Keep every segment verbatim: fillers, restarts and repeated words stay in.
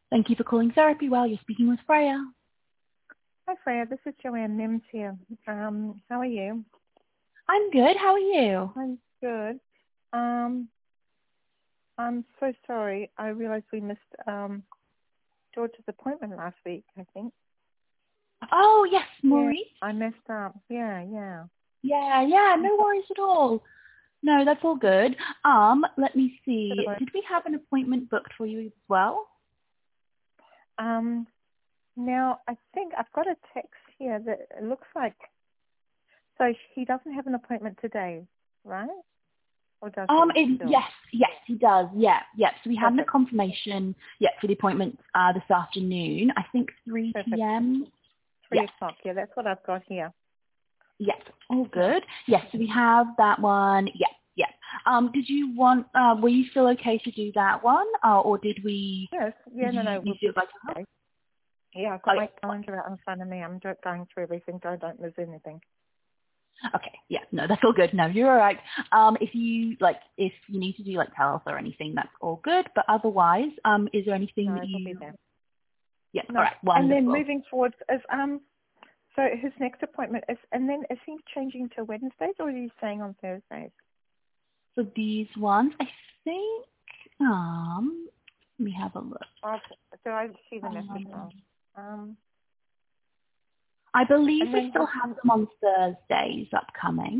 Thank you for calling Therapy Well. You're speaking with Freya. Hi, Freya. This is Joanne Mims here. Um, how are you? I'm good. How are you? I'm good. Um, I'm so sorry. I realized we missed um, George's appointment last week, I think. Oh, yes, Yeah, Maurice. I messed up. Yeah, yeah. Yeah, yeah, no worries at all. No, that's all good. Um, let me see. Did we have an appointment booked for you as well? Um, now, I think I've got a text here that it looks like, so he doesn't have an appointment today, right? Or does Um, he it, still? yes, yes, he does. Yeah, yeah. So we had a Perfect, confirmation, yeah, for the appointment uh, this afternoon. I think three perfect. p.m. Three Yeah, o'clock. Yeah, that's what I've got here. yeah, all Yeah. good. Yes, so we have that one. Yeah, yeah. Um, did you want? Uh, were you still okay to do that one, uh, or did we? Yes. Did Yeah, no, you, no. you We'll feel like help? be Yeah, I've Oh, got my yeah. calendar out in front of me. I'm go- going through everything so I don't miss anything. Okay, yeah, no, that's all good. No, you're all right. Um, if you like, if you need to do like telehealth or anything, that's all good. But otherwise, um, is there anything No, that it'll be you? there. Yeah, all No. right, And then wonderful. moving forward is um so his next appointment is and then is he changing to Wednesdays or are you staying on Thursdays? For these ones, I think. Um, let me have a look. Oh, so I see the message Um, wrong. Um I believe and we then still his have them on Thursdays upcoming.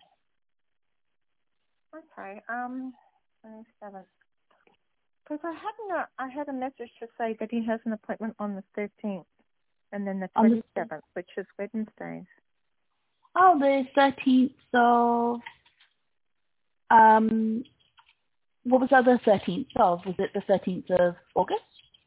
okay, um twenty seventh. Because I had a I had a message to say that he has an appointment on the thirteenth and then the On twenty the seventh, which is Wednesdays. oh, the thirteenth of um, what was the other thirteenth of? Was it the thirteenth of August?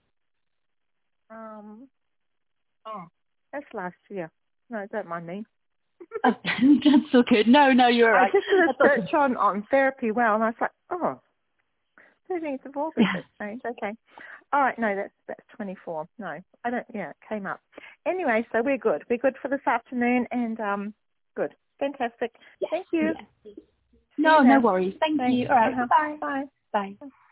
Um oh that's last year. No, don't mind me. Oh, that's all good. No, no, you're all I right. just did a That's all good. search on, on Therapy Well, and I was like, oh, thirteenth of August, Yeah. that's strange. Okay. All right, no, that's that's twenty-four. No, I don't, yeah, it came up. Anyway, so we're good. We're good for this afternoon, and um, good. Fantastic. Yes. Thank you. Yes. See you No, no there. worries. Thank Thanks. you. All right. Uh-huh. Bye-bye. Bye. Bye.